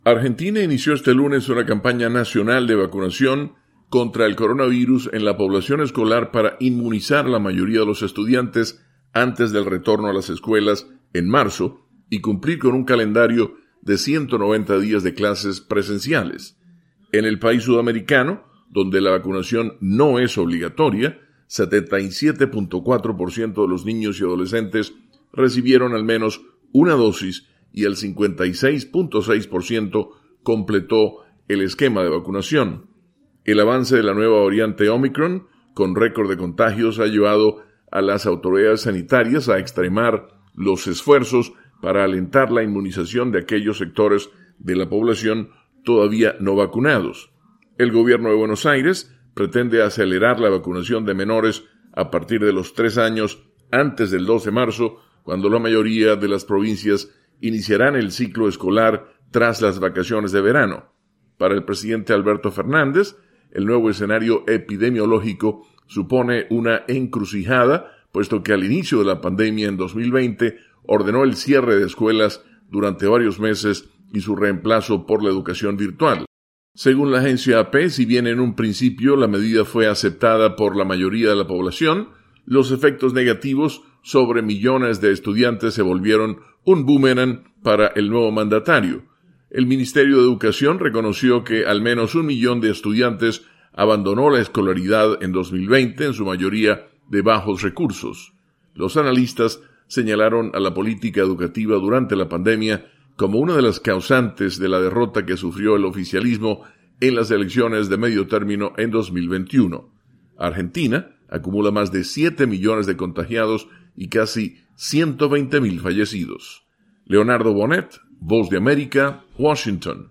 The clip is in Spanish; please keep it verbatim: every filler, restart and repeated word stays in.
Argentina inició este lunes una campaña nacional de vacunación contra el coronavirus en la población escolar para inmunizar a la mayoría de los estudiantes antes del retorno a las escuelas en marzo y cumplir con un calendario de ciento noventa días de clases presenciales. En el país sudamericano, donde la vacunación no es obligatoria, setenta y siete punto cuatro por ciento de los niños y adolescentes recibieron al menos una dosis y el cincuenta y seis punto seis por ciento completó el esquema de vacunación. El avance de la nueva variante Omicron, con récord de contagios, ha llevado a las autoridades sanitarias a extremar los esfuerzos para alentar la inmunización de aquellos sectores de la población todavía no vacunados. El gobierno de Buenos Aires pretende acelerar la vacunación de menores a partir de los tres años antes del dos de marzo, cuando la mayoría de las provincias iniciarán el ciclo escolar tras las vacaciones de verano. Para el presidente Alberto Fernández, el nuevo escenario epidemiológico supone una encrucijada, puesto que al inicio de la pandemia en dos mil veinte ordenó el cierre de escuelas durante varios meses y su reemplazo por la educación virtual. Según la agencia A P, si bien en un principio la medida fue aceptada por la mayoría de la población, los efectos negativos sobre millones de estudiantes se volvieron un boomerang para el nuevo mandatario. El Ministerio de Educación reconoció que al menos un millón de estudiantes abandonó la escolaridad en dos mil veinte, en su mayoría de bajos recursos. Los analistas señalaron a la política educativa durante la pandemia como una de las causantes de la derrota que sufrió el oficialismo en las elecciones de medio término en dos mil veintiuno. Argentina acumula más de siete millones de contagiados y casi ciento veinte mil fallecidos. Leonardo Bonet, Voz de América, Washington.